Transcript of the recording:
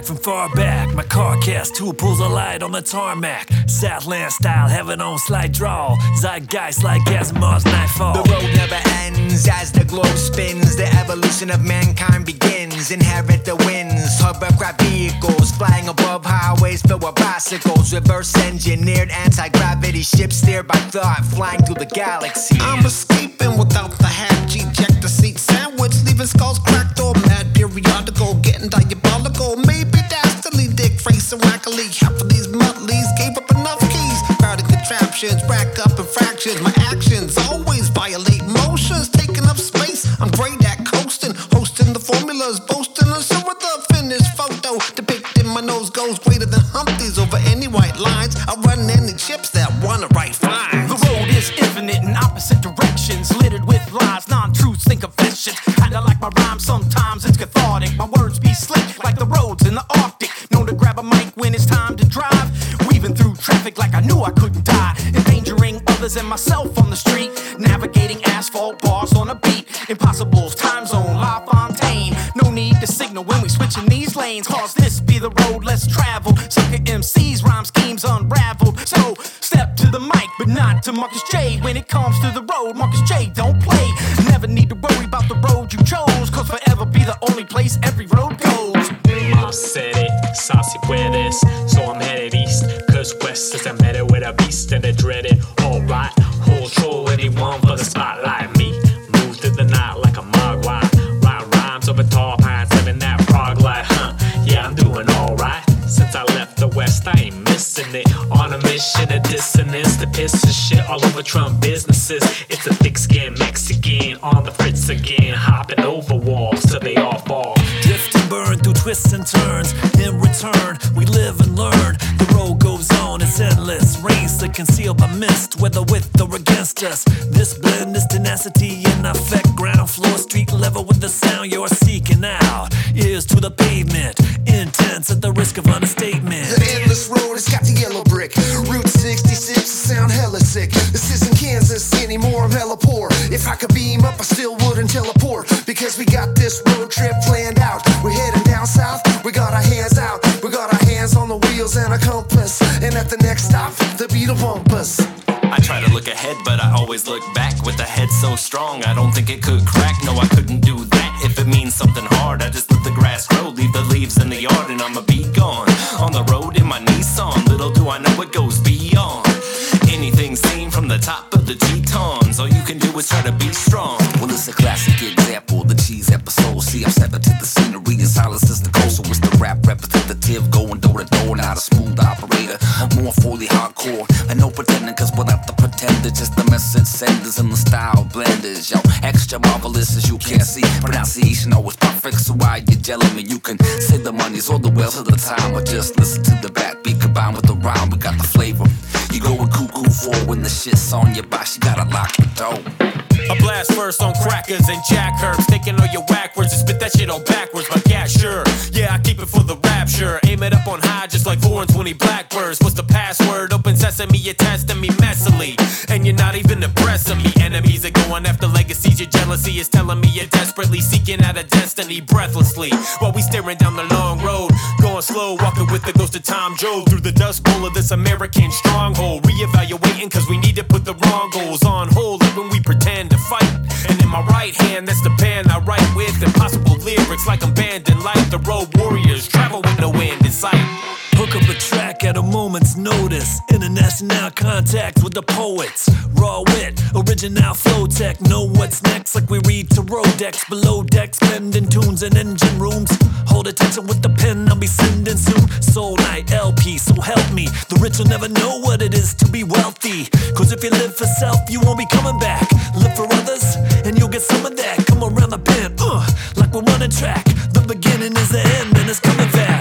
back from far back. My car cast two pulls a light on the tarmac. Southland style, heaven on slight draw. Zeitgeist like Asimov's Nightfall. The road never ends as the globe spins. The evolution of mankind begins. Inherit the winds, hovercraft vehicles flying above highways filled with bicycles. Reverse engineered anti-gravity ships steered by thought, flying through the galaxy. I'm escaping without the hatch, eject the seat sandwich, leaving skulls cracked or mad periodical, getting diabolical. Maybe dastardly, dick racing wackily. Half of these mutleys gave up enough keys. Crowded contraptions, rack up infractions. My actions always violate motions, taking up space. I'm great at coasting, hosting the formulas, boasting on some of the finished photo. Depicting my nose goes greater than Humpty's over any white lines. I run any chips that wanna write fine. The road is infinite in opposite directions, littered with lies, non-truths, and confessions. Kinda like my rhymes, sometimes it's cathartic. My words be slick like the roads in the Arctic. Known to grab a mic when it's time to drive, weaving through traffic like I knew I couldn't die. Endangering others and myself on the street, navigating asphalt bars on a beat. Impossible's time zone, La Fontaine. No need to signal when we switching these lanes, cause this be the road less traveled. Sucker MCs, rhyme schemes unraveled. So step to the mic, but not to Marcus J. When it comes to the road, Marcus J don't play. Never need to worry about the road you chose, cause forever be the only place every road goes. Mom said it, saucy puedes, so I'm headed east. Cause west is I met it with a beast and I dread it. Alright, hold troll anyone for the spotlight. Me, move through the night like a mogwai. Write rhymes over tall pines, living that frog life, huh? Yeah, I'm doing alright. Since I left the west, I ain't missing it. On a mission of dissonance, the piss and shit all over Trump businesses. It's a thick skin Mexican on the fritz again, hopping over walls till they all fall. Drift and burn through twists and turns. In return, we live and learn. The road goes on, it's endless. Rains that conceal by mist, whether with or against us. This blend is tenacity in effect. Ground floor, street level with the sound you're seeking out. Ears to the pavement, intense at the risk of understatement. The endless road has got the yellow brick. Route 66, it sound hella sick. This isn't Kansas anymore, I'm hella poor. If I could beam up, I still wouldn't teleport. Because we got this road trip planned out. We're heading down south, we got our hands out. We got our hands on the wheels and a compass. And at the next stop, the beat will bump us. I try to look ahead, but I always look back. With a head so strong, I don't think it could crack. No, I couldn't do that. If it means something hard, I just let the grass grow. Leave the leaves in the yard and I'ma be gone. On the road in my Nissan, little do I know it goes beyond anything seen from the top of the Tetons. All you can do is try to be strong. Well, it's a classic example, the cheese episode. See, I'm stepping to the scenery and silence is the coast. So it's the rap representative going door to door. Not a smooth operator, more fully hardcore. And no pretending, cause we're not the pretenders. Just the message senders and the style blenders. Yo, extra marvelous as you can see. Pronunciation always perfect, so why you jelling me? You can say the money's all the well to the time, or just listen to the backbeat combined with the rhyme. We got the flavor. You going cuckoo for when the shit's on your box. You gotta lock the door. I blast first on crackers and jack herbs, taking all your whack words and spit that shit on backwards. But yeah, sure, yeah, I keep it for the rapture. Aim it up on high just like 4 and 20 blackbirds. What's the password? Open sesame, you're testing me messily, and you're not even impressing me. Enemies are going after legacies. Your jealousy is telling me you're desperately seeking out a destiny breathlessly. While we staring down the long road, going slow, walking with the ghost of Tom Joad through the dust bowl of this American stronghold. Reevaluating cause we need to put the wrong goals on hold, like when we pretend to fight. And in my right hand, that's the pen I write with impossible lyrics like I'm banned in light. The road warriors travel with no end in sight. Hook up a track at a moment's notice. International contact with the poets. Raw wit, original flow tech. Know what's next like we read to Rodex. Below decks, bending tunes in engine rooms. Hold attention with the pen I'll be sending soon. Soul Night LP, so help me. The rich will never know what it is to be wealthy. Cause if you live for self, you won't be coming back. Live for others, and you'll get some of that. Come around the bend, like we're running track. The beginning is the end, and it's coming back.